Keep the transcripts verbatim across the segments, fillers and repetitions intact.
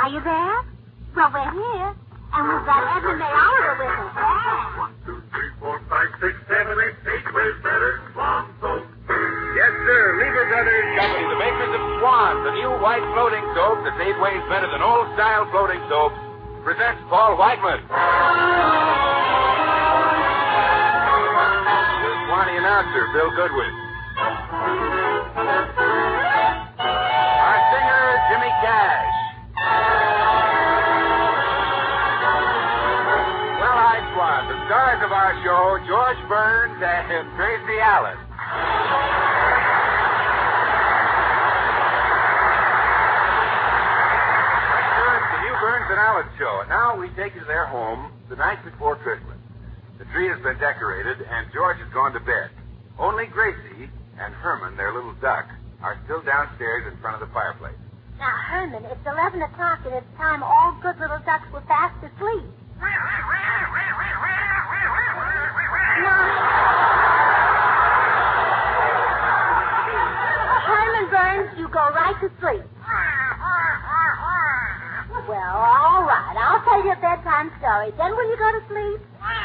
Are you there? Well, we're here. And we've got Edna May Oliver with us. Yeah. One, two, three, four, five, six, seven, eight, eight. Where's better? Swan soap. Yes, sir. Lever Brothers Company, the makers of Swan, the new white floating soap that's eight ways better than old-style floating soaps, presents Paul Whiteman. The Swanee announcer, Bill Goodwin. Our singer, Jimmy Cash. Well, I Swan, the stars of our show, George Burns and Tracy Allen. Burns and Allen show. And now we take you to their home the night before Christmas. The tree has been decorated, and George has gone to bed. Only Gracie and Herman, their little duck, are still downstairs in front of the fireplace. Now, Herman, it's eleven o'clock, and it's time all good little ducks were fast asleep. Now, Herman Burns, you go right to sleep. Well, all right. I'll tell you a bedtime story. Then will you go to sleep?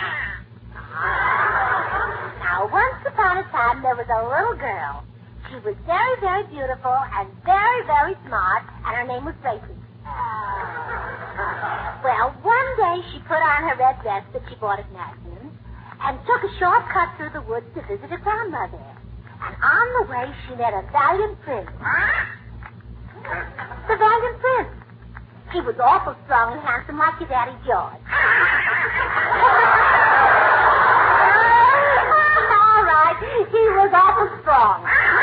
Now, once upon a time, there was a little girl. She was very, very beautiful and very, very smart, and her name was Gracie. Well, one day she put on her red dress that she bought at Nathan's and took a short cut through the woods to visit her grandmother. And on the way, she met a valiant prince. The valiant prince. He was awful strong and handsome like your daddy George. All right, he was awful strong.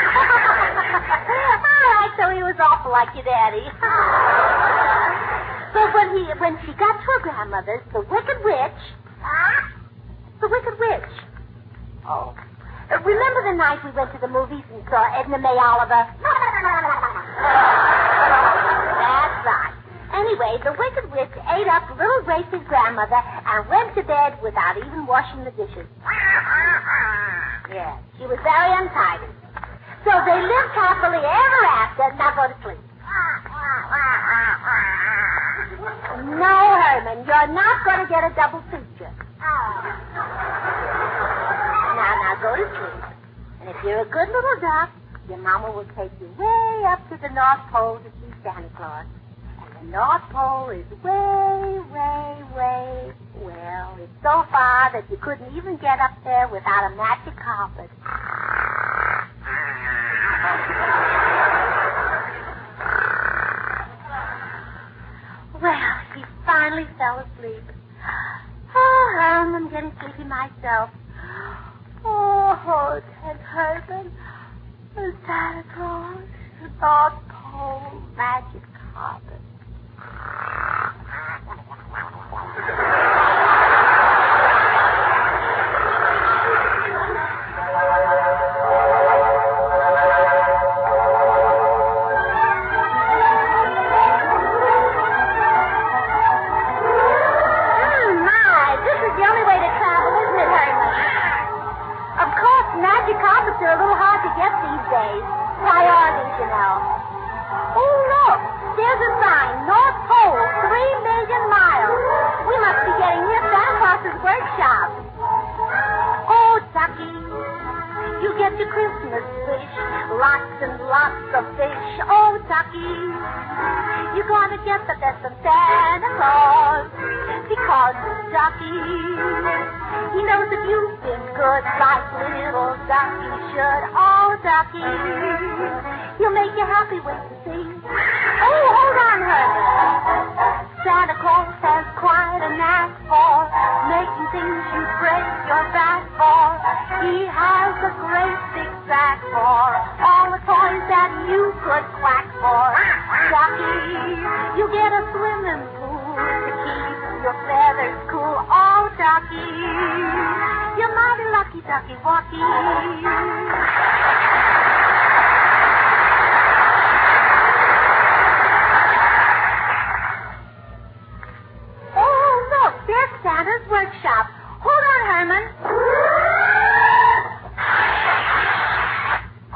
All right, so he was awful like your daddy. But when he, when she got to her grandmother's, the wicked witch, the wicked witch. Oh, uh, remember the night we went to the movies and saw Edna May Oliver? That's right. Anyway, the wicked witch ate up little Gracie's grandmother and went to bed without even washing the dishes. Yeah, she was very untidy. So they lived happily ever after. Now go to sleep. No, Herman, you're not going to get a double feature. Now, now go to sleep. And if you're a good little duck, your mama will take you way up to the North Pole to see Santa Claus. The North Pole is way, way, way, well, it's so far that you couldn't even get up there without a magic carpet. Well, he finally fell asleep. Oh, I'm getting sleepy myself. Oh, and Herman, and Santa Claus, the North Pole, magic carpet.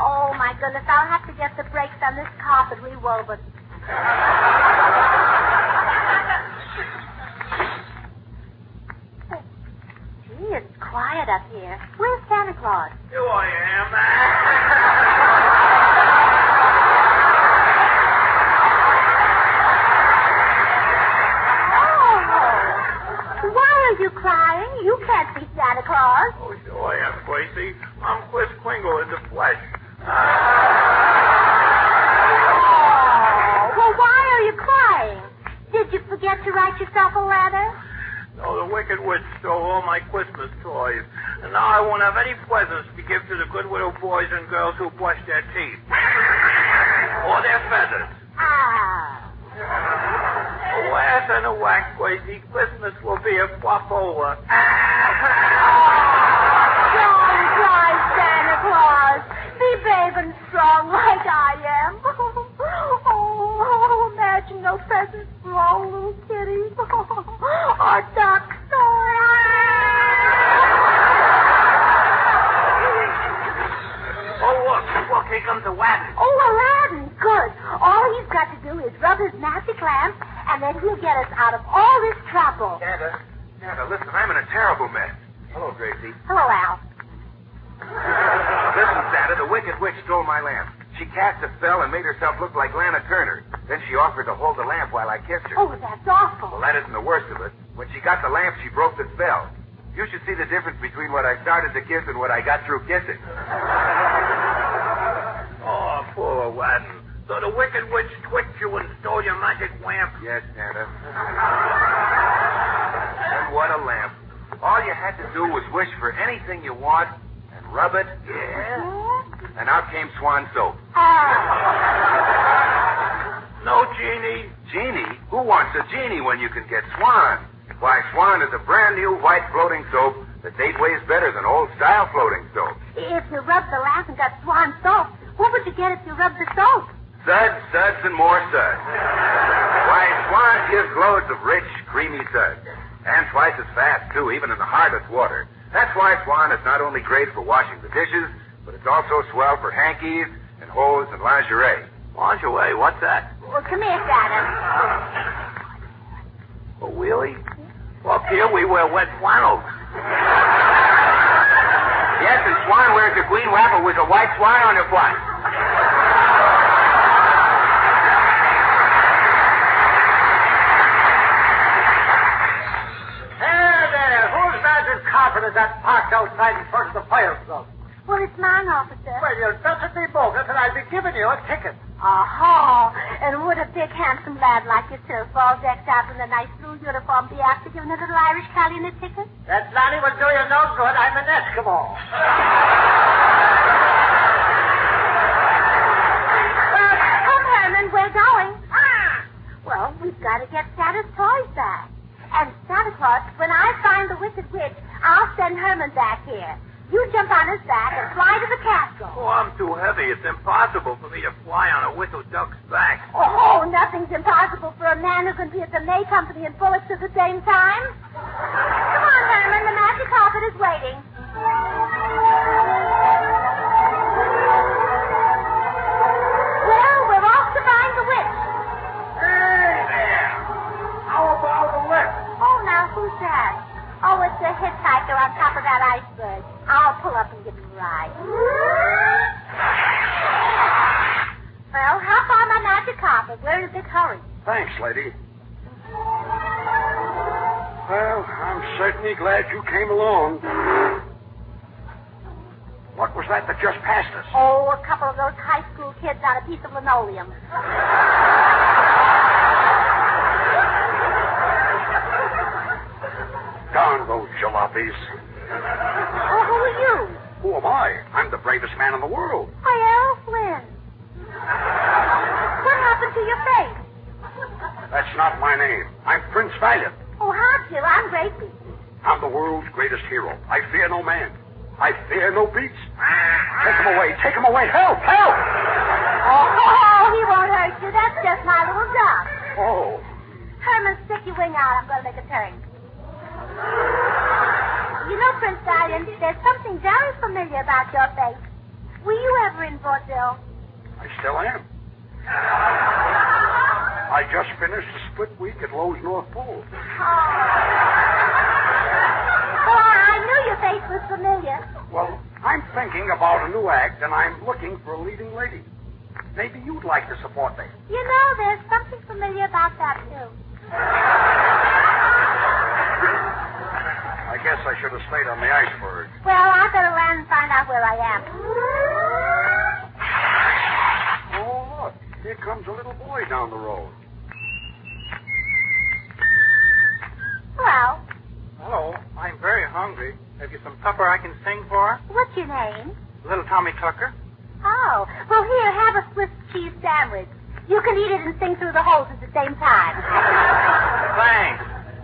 I'll have to get the brakes on this carpet rewoven. Gee, it's quiet up here. Where's Santa Claus? Here I am. Oh, why are you crying? You can't see Santa Claus. Oh, sure I am, Gracie. I'm Chris Kringle in the flesh. Oh, well, why are you crying? Did you forget to write yourself a letter? No, the Wicked Witch stole all my Christmas toys. And now I won't have any presents to give to the good little boys and girls who brush their teeth. Or their feathers. Ah. Alas and a whack, Gracie. Christmas will be a flop over. Don't cry, Santa Claus. Be brave and strong like I am. Oh, imagine no presents for all little kitties. Or ducks. Oh, look. Look, here comes Aladdin. Oh, Aladdin. Good. All he's got to do is rub his magic lamp, and then he'll get us out of all this trouble. Santa, Santa, listen, I'm in a terrible mess. Hello, Gracie. Hello, Al. Listen, Santa, the Wicked Witch stole my lamp. She cast a spell and made herself look like Lana Turner. Then she offered to hold the lamp while I kissed her. Oh, that's awful. Well, that isn't the worst of it. When she got the lamp, she broke the spell. You should see the difference between what I started to kiss and what I got through kissing. Oh, poor Aladdin. So the Wicked Witch tricked you and stole your magic lamp? Yes, Santa. And what a lamp. All you had to do was wish for anything you want and rub it. Yeah? And out came Swan soap. Ah. No genie. Genie? Who wants a genie when you can get Swan? Why, Swan is a brand new white floating soap that's eight ways better than old-style floating soap. If you rubbed the lamp and got Swan soap, what would you get if you rubbed the soap? Suds, suds, and more suds. Why, Swan gives loads of rich, creamy suds. And twice as fast, too, even in the hardest water. That's why Swan is not only great for washing the dishes, but it's also swell for hankies and hose and lingerie. Lingerie, what's that? Well, come here, Santa. Oh, really? Well, here we wear wet flannels. Yes, and Swan wears a green wrapper with a white swan on her front. Hey there, whose magic carpet is that parked outside in front of the fire club? Well, it's mine, officer. Well, you'll doesn't be bogus, and I'll be giving you a ticket. Aha! And would a big, handsome lad like yourself, all decked out in a nice blue uniform, be after giving a little Irish Callie a ticket? That Johnny will do you no good. I'm an Eskimo. Well, come, Herman, we're going. Ah! Well, we've got to get Santa's toys back. And Santa Claus, when I find the Wicked Witch, I'll send Herman back here. You jump on his back and fly to the castle. Oh, I'm too heavy. It's impossible for me to fly on a whistle duck's back. Oh, nothing's impossible for a man who can be at the May Company and Bullocks at the same time. Come on, Herman. The magic carpet is waiting. Well, we're off to find the witch. Hey there. How about a lift? Oh, now, who's that? Oh, it's a hitchhiker on top of that iceberg. I'll pull up and give him a ride. Well, hop on my magic carpet. We're in a big hurry. Thanks, lady. Well, I'm certainly glad you came along. What was that that just passed us? Oh, a couple of those high school kids on a piece of linoleum. Darn those jalopies. Oh, who are you? Who am I? I'm the bravest man in the world. Why, Errol Flynn. What happened to your face? That's not my name. I'm Prince Valiant. Oh, how'd you? I'm Gracie. I'm the world's greatest hero. I fear no man. I fear no beast. Take him away. Take him away. Help! Help! Oh, he won't hurt you. That's just my little duck. Oh. Herman, stick your wing out. I'm going to make a turn. You know, Prince Valiant, there's something very familiar about your face. Were you ever in vaudeville? I still am. I I just finished a split week at Lowe's North Pole. Oh. Well, I knew your face was familiar. Well, I'm thinking about a new act, and I'm looking for a leading lady. Maybe you'd like to support me. You know, there's something familiar about that, too. I guess I should have stayed on the iceberg. Well, I better land and find out where I am. Oh, look. Here comes a little boy down the road. Hello. Hello. I'm very hungry. Have you some supper I can sing for? What's your name? Little Tommy Tucker. Oh, well, here, have a Swiss cheese sandwich. You can eat it and sing through the holes at the same time. Thanks.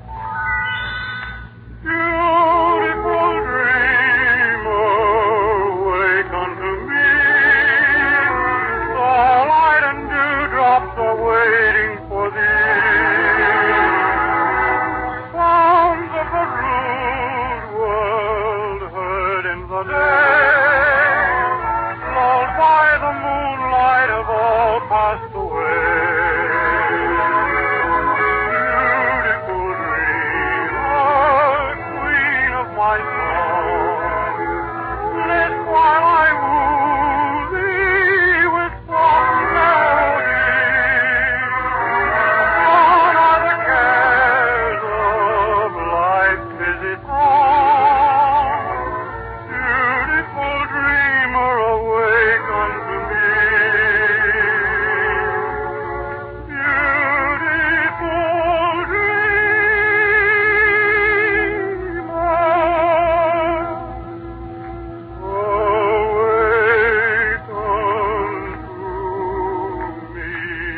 Beautiful dreamer, wake unto me. All light and dewdrops are waiting for thee. Sounds of a rude world heard in the day, lulled by the moonlight have all passed away. Beautiful dreamer, queen of my song, list while I woo thee with soft melody. Gone are the cares of life's busy throng. Beautiful dreamer, awake unto me. Beautiful dreamer, awake unto me.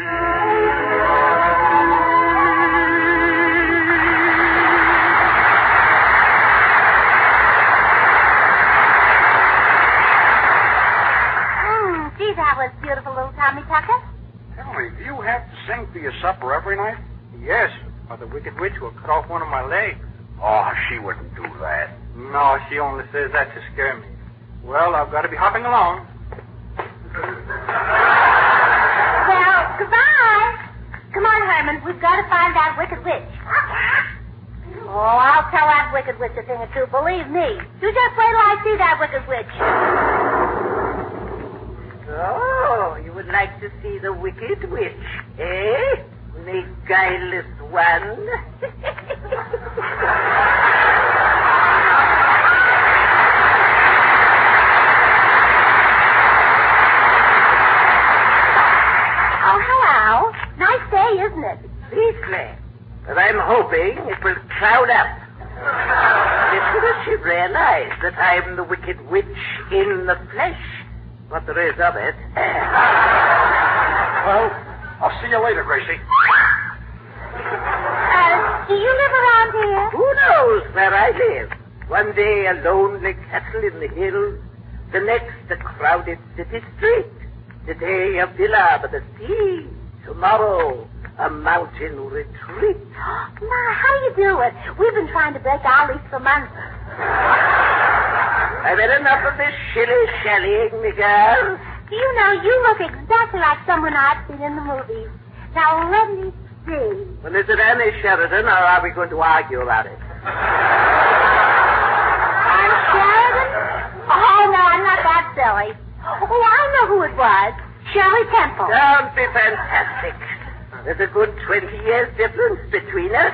Hmm, gee, that was beautiful, little Tommy Tucker. Tell me, do you have to sing for your supper every night? Yes, or the Wicked Witch will cut off one of my legs. Oh, she wouldn't do that. No, she only says that to scare me. Well, I've got to be hopping along. Well, goodbye. Come on, Herman. We've got to find that Wicked Witch. Oh, I'll tell that Wicked Witch a thing or two. Believe me. You just wait till I see that Wicked Witch. Oh, you would like to see the Wicked Witch, eh? The guileless one. Oh, hello. Nice day, isn't it? Beastly. But I'm hoping it will cloud up. Little does she realize that I'm the Wicked Witch in the flesh. What there is of it. Well, I'll see you later, Gracie. Uh, do you live around here? Who knows where I live? One day a lonely castle in the hills, the next a crowded city street. Today a villa by the sea, tomorrow a mountain retreat. My, how do you do it? We've been trying to break our lease for months. I've had enough of this shilly-shallying, me girl. Do you know, you look exactly like someone I've seen in the movies. Now, let me see. Well, is it Annie Sheridan, or are we going to argue about it? I'm Sheridan? Oh, no, I'm not that silly. Oh, I know who it was. Shirley Temple. Don't be fantastic. There's a good twenty years difference between us.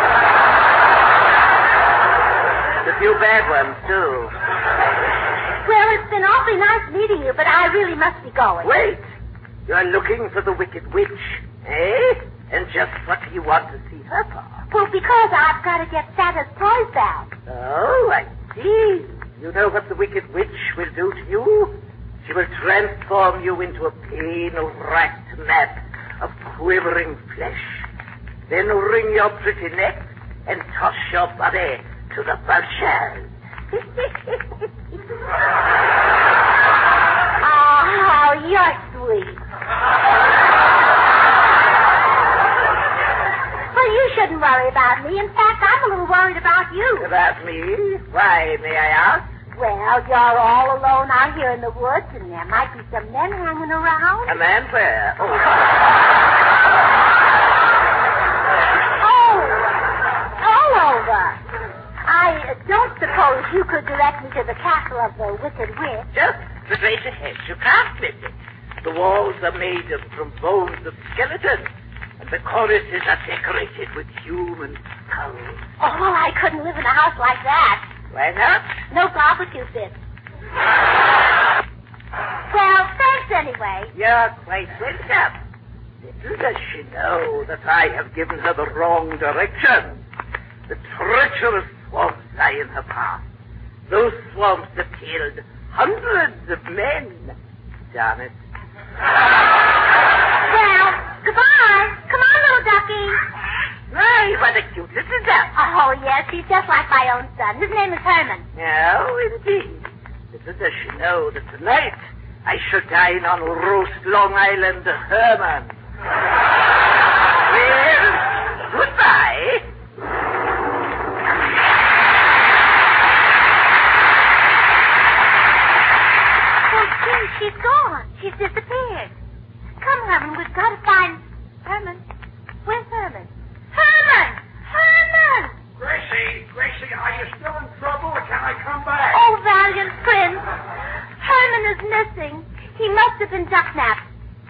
A few bad ones, too. Well, it's been awfully nice meeting you, but I really must be going. Wait. You're looking for the Wicked Witch, eh? And just what do you want to see her for? Well, because I've got to get Santa's toys back. Oh, I see. You know what the Wicked Witch will do to you? She will transform you into a pain-racked mass of quivering flesh. Then wring your pretty neck and toss your body to the vultures. Oh, how you're sweet. Well, you shouldn't worry about me. In fact, I'm a little worried about you. About me? Why, may I ask? Well, you're all alone out here in the woods, and there might be some men hanging around. A man where? Oh. of the Wicked Witch? Just straight ahead. You can't miss it. The walls are made of, from bones of skeletons, and the cornices are decorated with human skulls. Oh, I couldn't live in a house like that. Why not? No barbecue pit. Well, thanks anyway. You're quite welcome. Little does she know that I have given her the wrong direction. The treacherous swamps lie in her path. Those swamps have killed hundreds of men. Darn it. Well, goodbye. Come on, little ducky. My, what a cute little duck. Oh, yes, he's just like my own son. His name is Herman. No, indeed. Little does she know that tonight I shall dine on roast Long Island Herman. Well, goodbye. Oh, gee, she's gone. She's disappeared. Come, Herman, we've got to find... Herman? Where's Herman? Herman! Herman! Gracie, Gracie, are you still in trouble or can I come back? Oh, valiant prince. Herman is missing. He must have been duck-napped.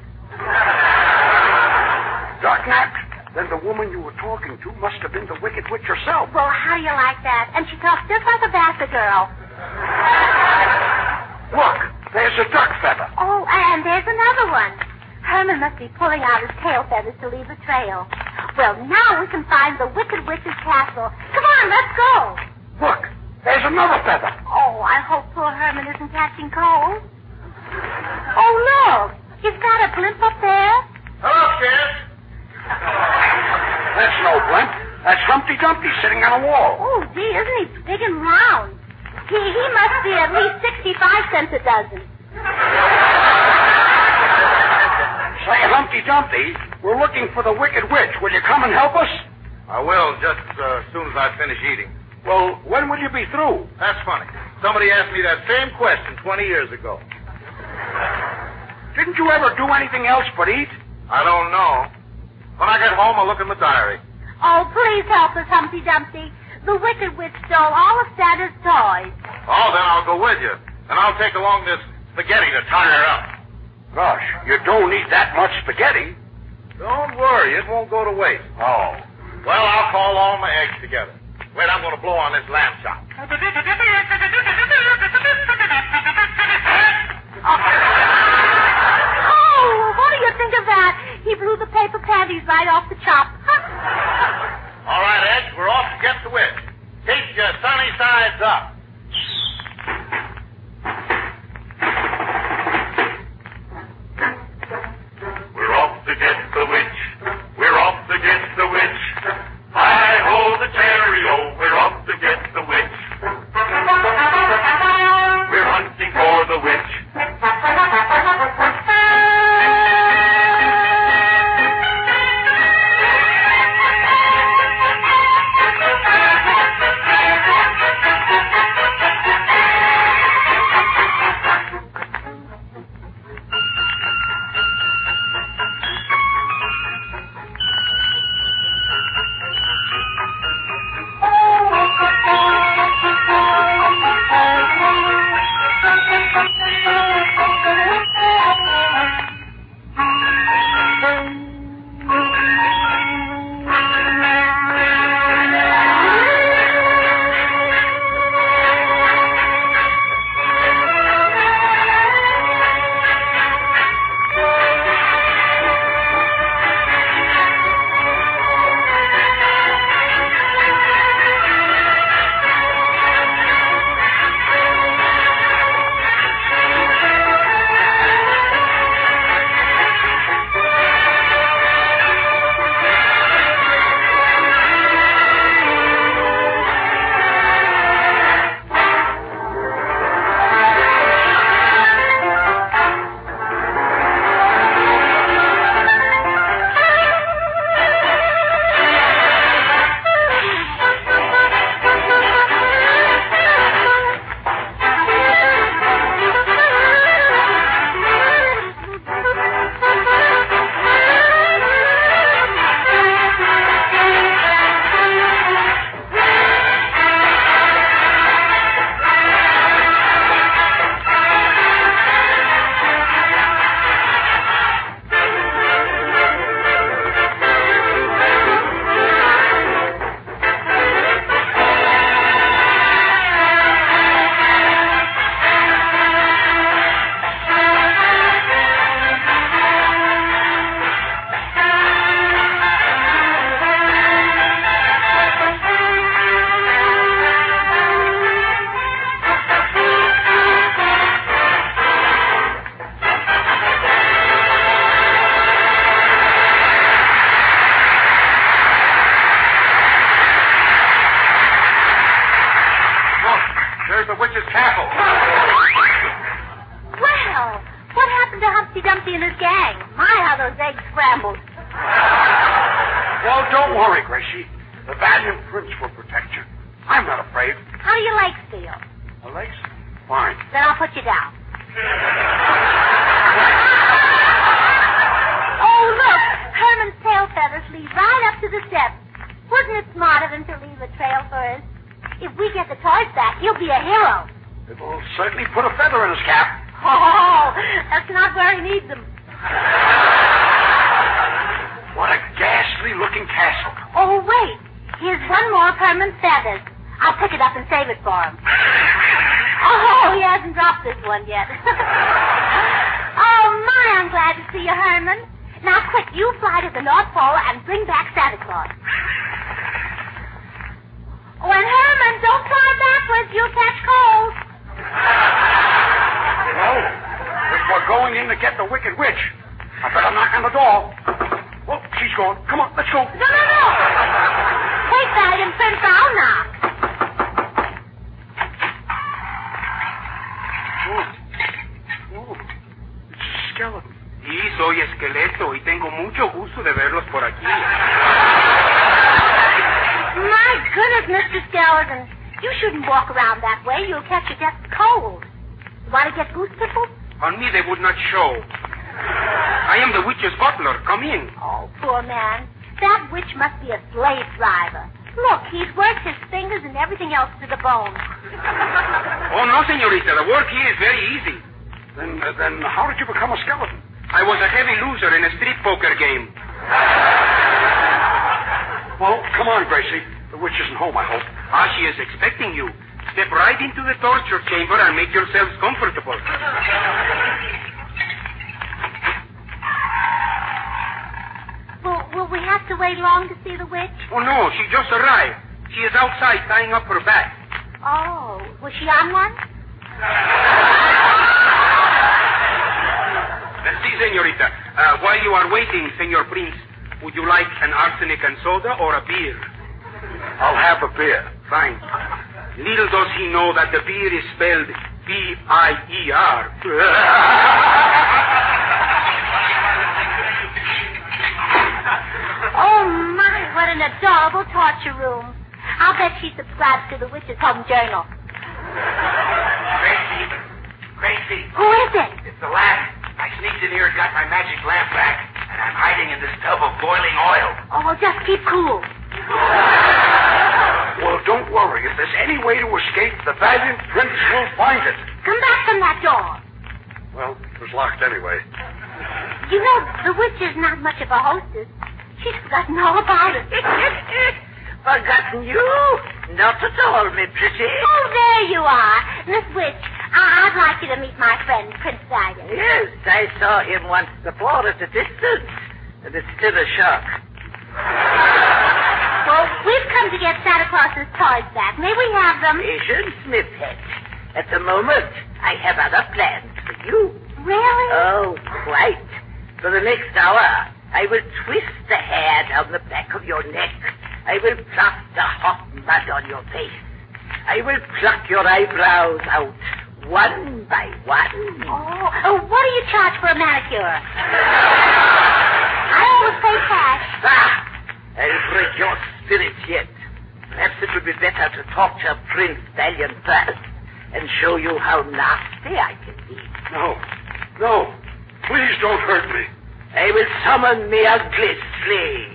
Duck-napped? Then the woman you were talking to must have been the Wicked Witch herself. Well, how do you like that? And she talks just like a Basset girl. Look, there's a duck feather. Oh, and there's another one. Herman must be pulling out his tail feathers to leave a trail. Well, now we can find the Wicked Witch's castle. Come on, let's go. Look, there's another feather. Oh, I hope poor Herman isn't catching cold. Oh, look. He's got a blimp up there. Hello, Sis. That's no blimp. That's Humpty Dumpty sitting on a wall. Oh, gee, isn't he big and round? He, he must be at least sixty-five cents a dozen. Say, Humpty Dumpty, we're looking for the Wicked Witch. Will you come and help us? I will, just uh, as soon as I finish eating. Well, when will you be through? That's funny. Somebody asked me that same question twenty years ago. Didn't you ever do anything else but eat? I don't know. When I get home, I'll look in the diary. Oh, please help us, Humpty Dumpty. The Wicked Witch stole all of Santa's toys. Oh, then I'll go with you. And I'll take along this spaghetti to tie her up. Gosh, you don't eat that much spaghetti. Don't worry, it won't go to waste. Oh. Well, I'll call all my eggs together. Wait, I'm going to blow on this lamb chop. Oh, what do you think of that? He blew the paper panties right off the chop. All right, eggs, we're off to get the witch. Keep your sunny sides up. We're off to get the witch. We're off to get the witch. Hi-ho the cherry-o. We're off to get the witch. We're hunting for the witch. Well, don't worry, Gracie. The valiant prince will protect you. I'm not afraid. How do your legs feel? The legs? Fine. Then I'll put you down. Oh, look. Herman's tail feathers lead right up to the steps. Wasn't it smart of him to leave a trail for us? If we get the toys back, he'll be a hero. It'll certainly put a feather in his cap. Oh, that's not where he needs them. What a ghastly-looking castle. Oh, wait. Here's one more of Herman's feathers. I'll pick it up and save it for him. Oh, he hasn't dropped this one yet. Oh, my, I'm glad to see you, Herman. Now, quick, you fly to the North Pole and bring back Santa Claus. Oh, and Herman, don't fly backwards. You'll catch cold. Well, if we're going in to get the Wicked Witch, I better knock on the door. Oh, she's gone. Come on, let's go. No, no, no. Take that and Prince, I'll knock. Oh. Oh. It's a skeleton. Sí, soy esqueleto y tengo mucho gusto de verlos por aquí. My goodness, Mister Skeleton. You shouldn't walk around that way. You'll catch your death cold. Want to get goose pimples? On me they would not show. I am the witch's butler. Come in. Oh, poor man. That witch must be a slave driver. Look, he's worked his fingers and everything else to the bone. Oh, no, señorita. The work here is very easy. Then, uh, then how did you become a skeleton? I was a heavy loser in a street poker game. Well, come on, Gracie. The witch isn't home, I hope. Ah, she is expecting you. Step right into the torture chamber and make yourselves comfortable. Will, will we have to wait long to see the witch? Oh, no, she just arrived. She is outside tying up her back. Oh, was she on one? Let's see, señorita. Uh, while you are waiting, Senor Prince, would you like an arsenic and soda or a beer? I'll have a beer. Fine. Little does he know that the beer is spelled B I E R. Oh, my, what an adorable torture room. I'll bet she subscribes to the Witch's Home Journal. Gracie. Gracie. Who is it? It's the lamp. I sneaked in here and got my magic lamp back, and I'm hiding in this tub of boiling oil. Oh, well, just keep cool. Well, don't worry. If there's any way to escape, the valiant prince will find it. Come back from that door. Well, it was locked anyway. You know, the witch is not much of a hostess. She's forgotten all about it. Forgotten you? Not at all, my pretty. Oh, there you are. Miss Witch, I- I'd like you to meet my friend, Prince Valiant. Yes, I saw him once before at a distance, and it's still a shock. Well, we've come to get Santa Claus's toys back. May we have them? Patience, my pet. At the moment, I have other plans for you. Really? Oh, quite. For the next hour, I will twist the hair down the back of your neck. I will plaster hot mud on your face. I will pluck your eyebrows out, one by one. Oh, oh what do you charge for a manicure? I always pay cash. Ah! I'll break your spirit yet. Perhaps it would be better to torture Prince Valiant first and show you how nasty I can be. No. No. Please don't hurt me. I will summon me ugly slave.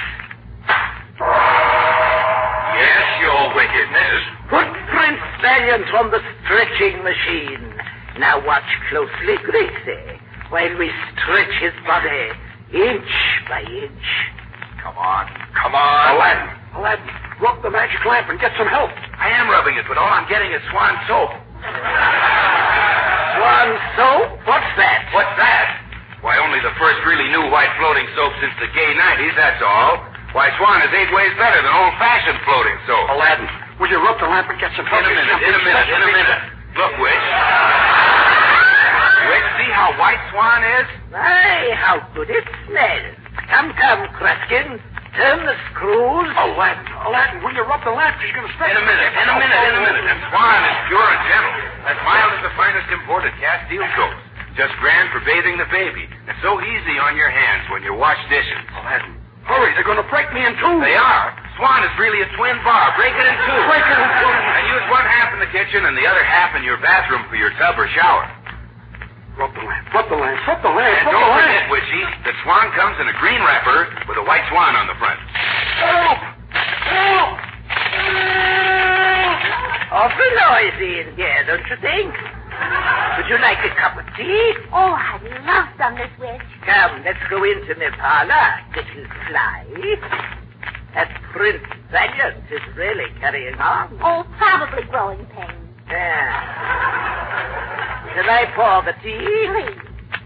Yes, your wickedness. Put Prince Valiant on the stretching machine. Now watch closely, Gracie, while we stretch his body inch by inch. Come on. Come on. Aladdin. Aladdin, rub the magic lamp and get some help. I am rubbing it, but all I'm getting is swan soap. Swan soap? What's that? What's that? Why, only the first really new white floating soap since the gay nineties, that's all. Why, Swan is eight ways better than old-fashioned floating soap. Aladdin, will you rub the lamp and get some help? In a minute, in a minute, in a minute. Look, Witch. Witch, see how white Swan is? My, how good it smells. Come, come, Kruskin. Turn the screws. Aladdin, Aladdin, will you rub the lamp? She's going to stretch. In a minute, in a minute, in a minute. And Swan is pure and gentle. As mild as the finest imported Castile soap. Just grand for bathing the baby. And so easy on your hands when you wash dishes. Aladdin, hurry, they're going to break me actually a twin bar. Break it in two. Break it in two. And use one half in the kitchen and the other half in your bathroom for your tub or shower. Flip the lamp. Flip the lamp. Flip the lamp. And Flip don't the forget, lamp. Witchy, the swan comes in a green wrapper with a white swan on the front. Help! Help! Awful noisy in here, don't you think? Would you like a cup of tea? Oh, I'd love some, Miss Witch. Come, let's go into my parlor, little fly. That Prince Valiant is really carrying on. Oh, probably growing pains. Yeah. Shall I pour the tea? Please.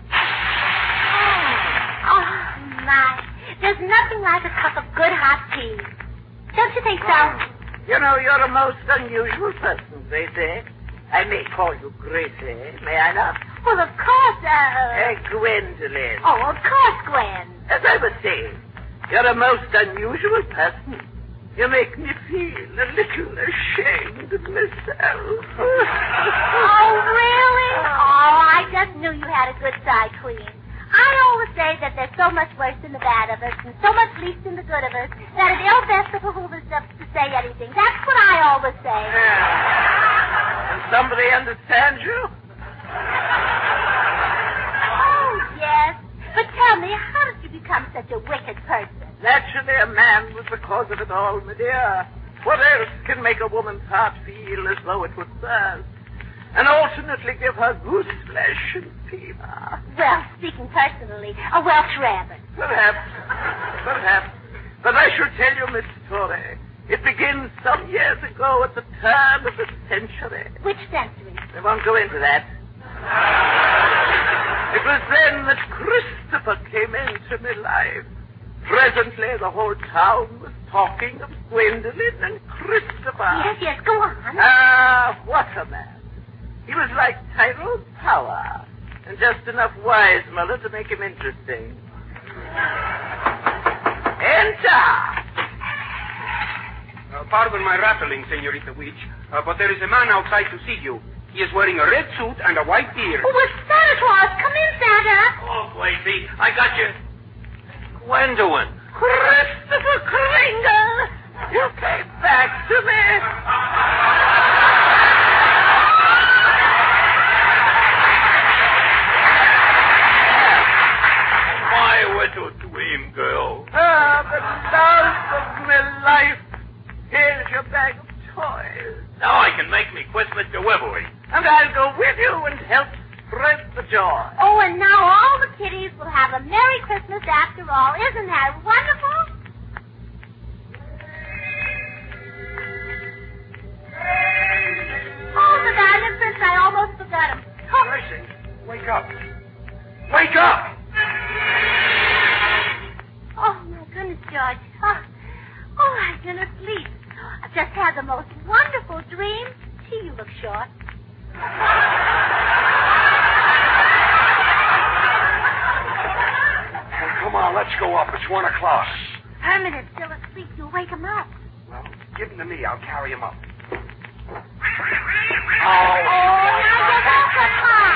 Oh, oh, my. There's nothing like a cup of good hot tea. Don't you think so? You know, you're a most unusual person, Gracie. I may call you Gracie, may I not? Well, of course, uh... Uh, Gwendolyn. Oh, of course, Gwen. As I was saying, you're a most unusual person. You make me feel a little ashamed of myself. Oh, really? Oh, I just knew you had a good side, Queen. I always say that there's so much worse in the bad of us and so much least in the good of us that it ill best to behoove us up to say anything. That's what I always say. Yeah. And somebody understands you? Oh, yes. But tell me, how did you become such a wicked person? Naturally, a man was the cause of it all, my dear. What else can make a woman's heart feel as though it would burst? And alternately give her goose flesh and fever. Well, speaking personally, a Welsh rabbit. Perhaps. Perhaps. But I should tell you, Miss Torrey, it begins some years ago at the turn of the century. Which century? I won't go into that. It was then that Christopher came into my life. Presently, the whole town was talking of Gwendolyn and Christopher. Yes, yes, go on. Ah, what a man. He was like Tyrone Power, and just enough Weissmuller to make him interesting. Enter! Uh, pardon my rattling, Senorita Witch, uh, but there is a man outside to see you. He is wearing a red suit and a white beard. Oh, it's Santa Claus. Come in, Santa. Oh, Gracie, I got you. Gwendolyn. Christopher Kringle! You came back to me. My little dream girl. Ah, the love of my life. Here's your bag of toys. Now I can make me Christmas delivery. And I'll go with you and help spread the joy. Oh, and now all the kiddies will have a Merry Christmas after all. Isn't that wonderful? Oh, the Valiant Prince, I almost forgot him. Oh. Gracie, wake up. Wake up! Oh, my goodness, George. Oh, oh, I've been asleep. I've just had the most wonderful dream. Gee, you look short. Well, come on, let's go up. It's one o'clock. Herman is still asleep. You'll wake him up. Well, give him to me. I'll carry him up. Oh, now you're welcome, Mom.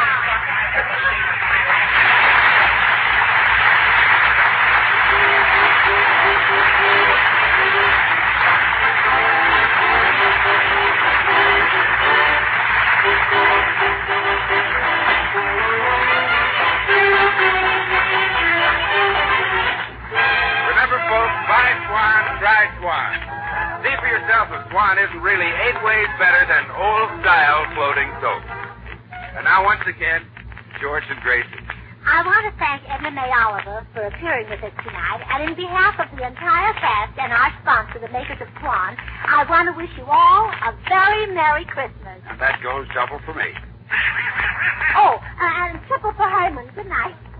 Remember, folks, buy Swan, try Swan. See for yourself if Swan isn't really eight ways better than old-style floating soap. And now, once again, George and Gracie. I want to thank Edna May Oliver for appearing with us tonight, and in behalf of the entire cast and our sponsor, the makers of Swan, I want to wish you all a very Merry Christmas. And that goes double for me. Oh, uh, and triple for Herman. Good night.